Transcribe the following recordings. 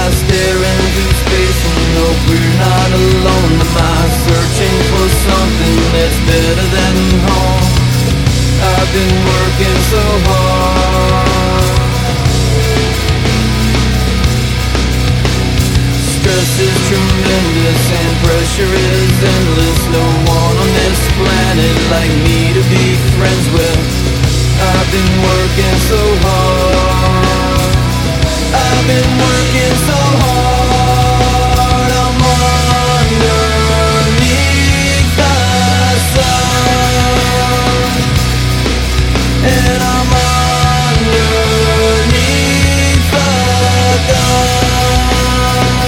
stare into space and hope we're not alone? Am I searching for something that's better than home? I've been working so hard. Stress is tremendous and pressure is endless. No one on this planet like me to be friends with. I've been working so hard. I've been working so hard. I'm underneath the sun, and I'm underneath the gun.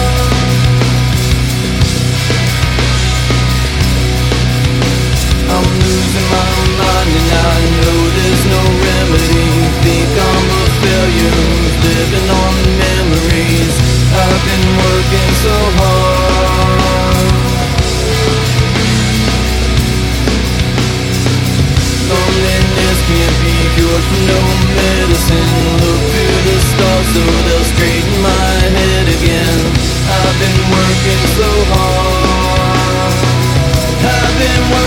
I'm losing my mind and I know there's no remedy. Think I'm a failure, living on memories. I've been working so hard. Loneliness can't be cured from no medicine. Look to the stars so they'll straighten my head again. I've been working so hard. I've been working